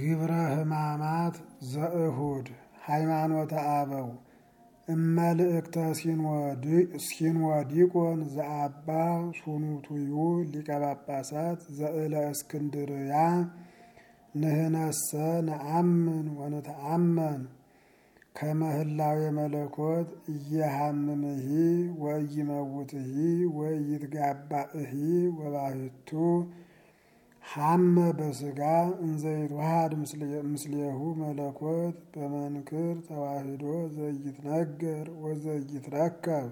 ግብረ ሕማማት ዘእሁድ ሃይማኖተ አበው እመልእክተ ሲንወዲቆን ዘአባ ሱኑቱዩ ሊቀ ጳጳሳት ዘእለ እስክንድርያ ንህነሰ ነአምን ወነተአመን ከመህላው የመለኮት እየሃምምሂ ወይመውትሂ ወይትጋባእሂ ወባህቱ ሐመ በስጋ እንዘይትዋሃድ ምስሌሁ መለኮት በመንክር ተዋህዶ ዘይትነገር ወዘይትረከብ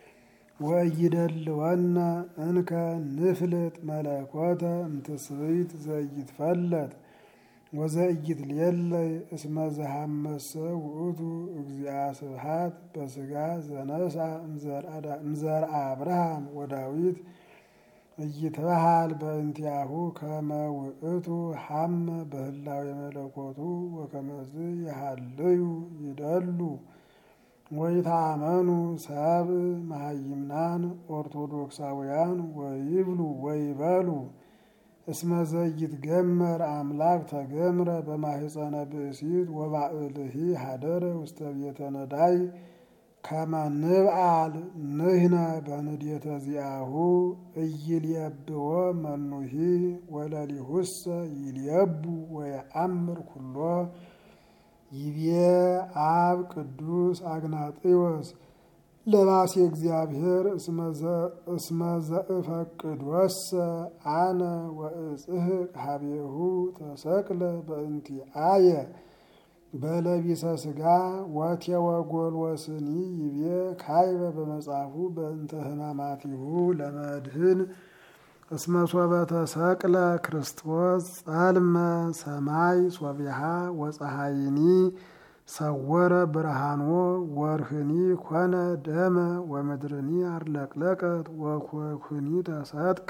ወይደልወነ እንከ ንፍልጥ መለኮተ እምትስብእት ዘይትፈለጥ ወዘይትሌለይ እስመ ዘሐመሰ ውእቱ እግዚአ ስብሐት በስጋ ዘነሳ እምዘርአ አብርሃም ወዳዊት እይትበሃል በእንቲአሁ ከመ ውእቱ ሐመ በህላዌ መለኮቱ ወከመዝ ይሃልዩ ይደሉ ወይታመኑ ሰብእ መሃይምናን ኦርቶዶክሳውያን ወይብሉ ወይበሉ እስመ ዘይትገመር አምላክ ተገምረ በማህፀነ ብእሲት ወባእልሂ ሀደረ ውስተ ቤተ ነዳይ ከመ ንብዓል ንሕነ በንዴተ ዚአሁ ኢይልየብዎ መኑሂ ወለሊሁሰ ይልየቡ ወየአምር ኩሎ ይቤ አብ ቅዱስ አግናጢዎስ ለባሴ እግዚአብሔር እስመ ዘእፈቅድወሰ አነ ወእጽሕቅ ሀቤሁ ተሰቅለ በእንቲአየ በለቢሰ ስጋ ወቴወጎልወስኒ ይቤ ካይበ በመጽሐፉ በእንተ ሕማማቲሁ ለመድህን እስመ ሶበ ተሰቅለ ክርስቶስ ጸልመ ሰማይ ሶቢሃ ወፀሐይኒ ሰወረ ብርሃኖ ወርህኒ ኮነ ደመ ወምድርኒ አርለቅለቀት ወኮኩኒ ተሰጥቀ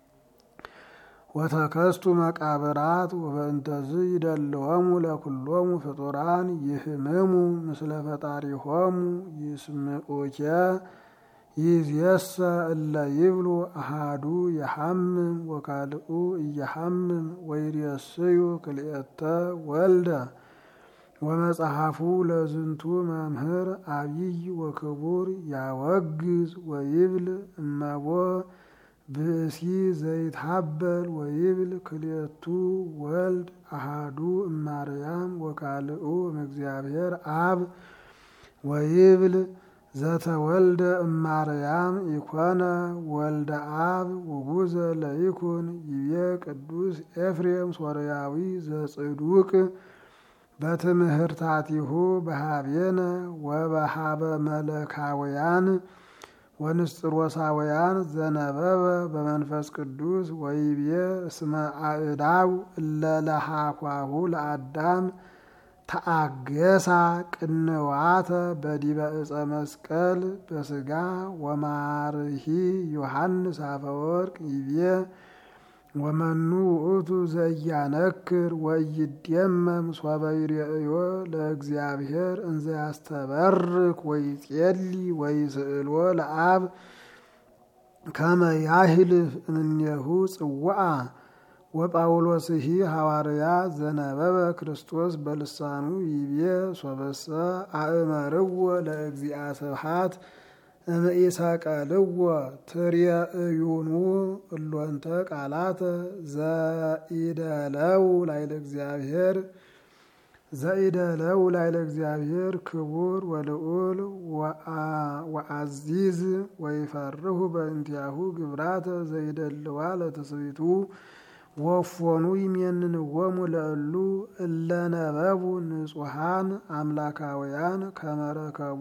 ወተከስቱ መቃብራት ወበእንተዝ ይደልወሙ ለኩሎሙ ፍጡራን ይህምሙ ምስለ ፈጣሪሆሙ ይስምዑኬ ይዝየሰ እለ ይብሉ አሃዱ የሐምም ወካልኡ እየሐምም ወይሬስዩ ክልኤተ ወልደ ወመጽሐፉ ለዝንቱ መምህር አብይ ወክቡር ያወግዝ ወይብል እመቦ ብእሲ ዘይትሃበል ወይብል ክልኤቱ ወልድ አሃዱ እማርያም ወካልኡ እምእግዚአብሔር አብ ወይብል ዘተወልደ እማርያም ኢኮነ ወልደ አብ ውጉዘ ለይኩን ይቤ ቅዱስ ኤፍሬም ሶርያዊ ዘጽዱቅ በትምህርታቲሁ በሃቤነ ወበሃበ መለካውያን ወንስጥሮሳውያን ዘነበበ በመንፈስ ቅዱስ ወይቤ እስመ አእዳው እለለሃኳሁ ለአዳም ተአገሳ ቅንዋተ በዲበ ዕፀ መስቀል በስጋ ወማርሂ ዮሐንስ አፈወርቅ ይቤ ወመኑ ውእቱ ዘያነክር ወይድየመም ሶበ ይሬእዮ ለእግዚአብሔር እንዘ ያስተበርክ ወይጼሊ ወይስእሎ ለአብ ከመ ያህልፍ እምኔሁ ጽዋዓ ወጳውሎስሂ ሐዋርያ ዘነበበ ክርስቶስ በልሳኑ ይቤ ሶበሰ አእመርዎ ለእግዚአ ስብሐት እምኢሰቀልዎ ትርየእዩኑ እሎንተ ቃላተ ዘኢደለው ላይለ እግዚአብሔር ክቡር ወልዑል ወአዚዝ ወይፈርሁ በእንቲአሁ ግብራተ ዘይደልዋ ለትስብእቱ ወፎኑ ይሜንንዎሙ ለእሉ እለነበቡ ንጹሐን አምላካውያን ከመረከቦ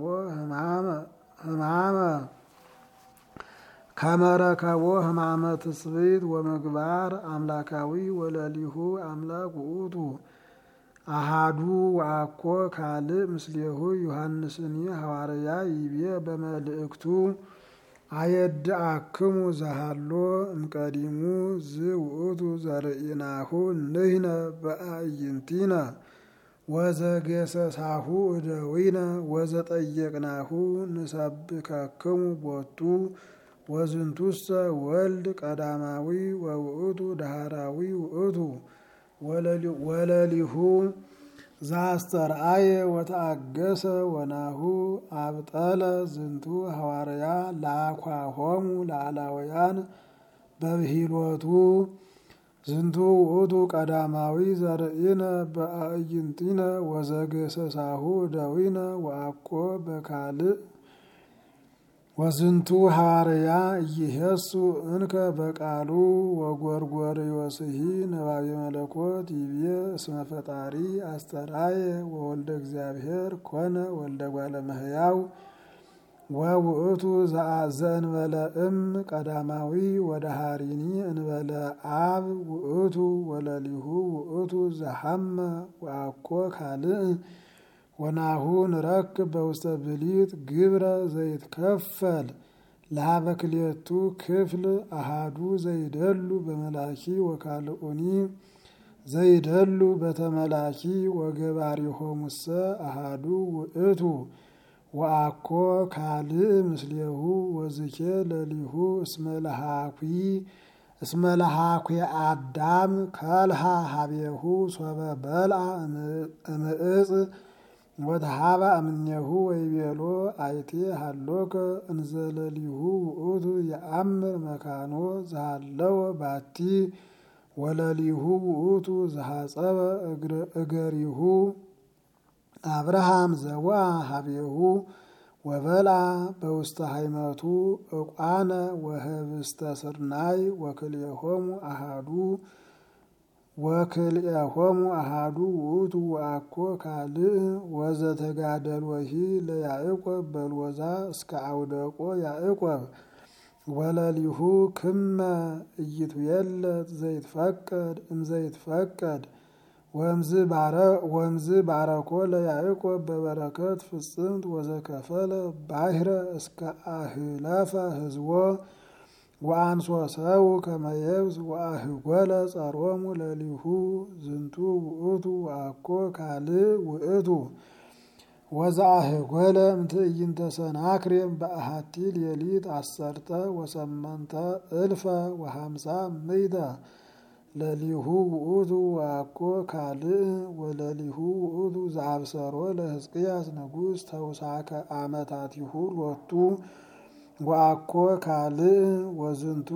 ሕማመ ትስብእት ወምግባር አምላካዊ ወለሊሁ አምላክ ውእቱ አሃዱ ወአኮ ካልእ ምስሌሁ ዮሐንስኒ ሐዋርያ ይቤ በመልእክቱ አየድአክሙ ዘሃሎ እምቀዲሙ ዝውእቱ ዘርኢናሁ ንሕነ በአዕይንቲነ ወዘገሰሳሁ እደዊነ ወዘጠየቅናሁ ንሰብከክሙ ቦቱ ወዝንቱሰ ወልድ ቀዳማዊ ወውእቱ ዳህራዊ ውእቱ ወለሊሁ ዘአስተርአየ ወተአገሰ ወናሁ አብጠለ ዝንቱ ሐዋርያ ላኳሆሙ ለአላውያን በብሂሎቱ ዝንቱ ውእቱ ቀዳማዊ ዘርእነ በአዕይንቲነ ወዘገሰሳሁ ደዊነ ወአኮ በካልእ ወዝንቱ ሐዋርያ ኢይሄሱ እንከ በቃሉ ወጎርጎርዮስሂ ነባቤ መለኮት ይቤ እስመ ፈጣሪ አስተርአየ ወወልደ እግዚአብሔር ኮነ ወልደ እጓለ እመሕያው ወውእቱ ዘእንበለ እም ቀዳማዊ ወደሃሪኒ እንበለ አብ ውእቱ ወለሊሁ ውእቱ ዘሐመ ወአኮ ካልእ ወናሁ ንረክብ በውስተ ብሊት ግብረ ዘይትከፈል ለሀበ ክልኤቱ ክፍል አሃዱ ዘይደሉ በመላኪ ወካልኡኒ ዘይደሉ በተመላኪ ወገባሪሆሙሰ አሃዱ ውእቱ ወአኮ ካልእ ምስሌሁ ወዝኬ ለሊሁ እስመ ለሃኩ አዳም ከልሃ ሀቤሁ ሶበ በልዐ እምዕፅ ወተሃበ እምኔሁ ወይቤሎ አይቴ ሃሎከ እንዘለሊሁ ውእቱ የአምር መካኖ ዘሃለወ ባቲ ወለሊሁ ውእቱ ዘሐጸበ እገሪሁ አብርሃም ዘወአ ሀቤሁ ወበልዐ በውስተ ሃይመቱ ዕቋነ ወህብስተ ስርናይ ወክልኤሆሙ አሃዱ ውእቱ ወአኮ ካልእ ወዘተጋደልወሂ ለያዕቆብ በልወዛ እስከ አውደቆ ያዕቆብ ወለሊሁ ክመ ኢይትዌለጥ ዘይትፈቀድ እምዘይትፈቀድ ወምዝ ባረኮ ለያዕቆብ በበረከት ፍጽምት ወዘከፈለ ባሕረ እስከ አህለፈ ህዝቦ ወአንሶ ሰው ከመ የብስ ወአህጐለ ጸሮሙ ለሊሁ ዝንቱ ውእቱ ወአኮ ካልእ ውእቱ ወዘአህጐለ እምትዕይንተ ሰናክሬም በአሐቲ ሌሊት 18 እልፈ ወ50 ምእተ ለሊሁ ውእቱ ወአኮ ካልእ ወለሊሁ ውእቱ ዘአብሰሮ ለሕዝቅያስ ንጉሥ ተውሳከ ዓመታቲሁ ሎቱ ወአኮ ካልእ ወዝንቱ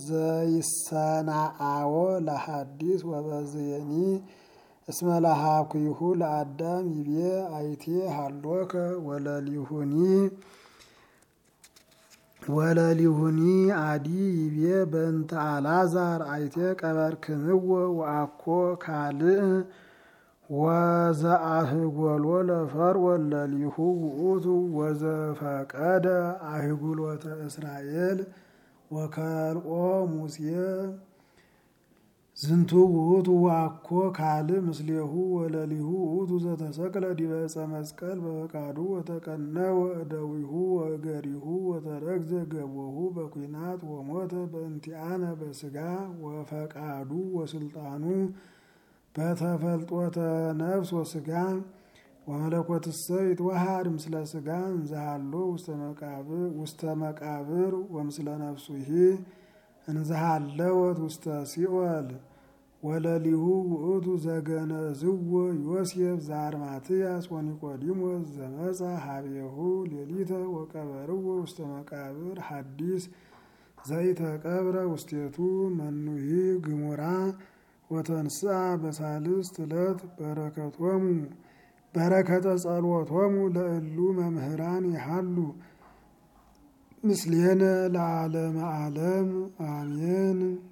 ዘይሰናአዎ ለሐዲስ ወበዝየኒ እስመ ለሃኩይሁ ለአዳም ይቤ አይቴ ሃሎከ ወለሊሁኒ አዲ ይቤ በእንተ አልዓዛር አይቴ ቀበርክምዎ ወአኮ ካልእ ወዘአህጐሎ ለፈርዖን ለሊሁ ውእቱ ወዘፈቀደ አህጉሎተ እስራኤል ወከልኦ ሙሴ ዝንቱ ውእቱ ወአኮ ካልእ ምስሌሁ ወለሊሁ ውእቱ ዘተሰቅለ ዲበ ዕፀ መስቀል በፈቃዱ ወተቀነወ እደዊሁ ወእገሪሁ ወተረግዘ ገቦሁ በኩናት ወሞተ በእንቲአነ በሥጋ ወፈቃዱ ወስልጣኑ በተፈልጦተ ነፍስ ወሥጋ ወመለኮትሰ ይትወሃድ ምስለ ሥጋ እንዘሃሎ ውስተ መቃብር ወምስለ ነፍሱሂ እንዘሃለወት ውስተ ሲኦል ወለሊሁ ውእቱ ዘገነዝዎ ዮሴፍ ዘአርማትያስ ወኒቆዲሞስ ዘመጻ ሀቤሁ ሌሊተ ወቀበርዎ ውስተ መቃብር ሐዲስ ዘይተቀብረ ውስቴቱ መኑሂ ግሙራ ወተንስአ በሳልስት ዕለት በረከተ ጸሎቶሙ ለእሉ መምህራን ይሃሉ ምስሌነ ለዓለመ ዓለም አሜን።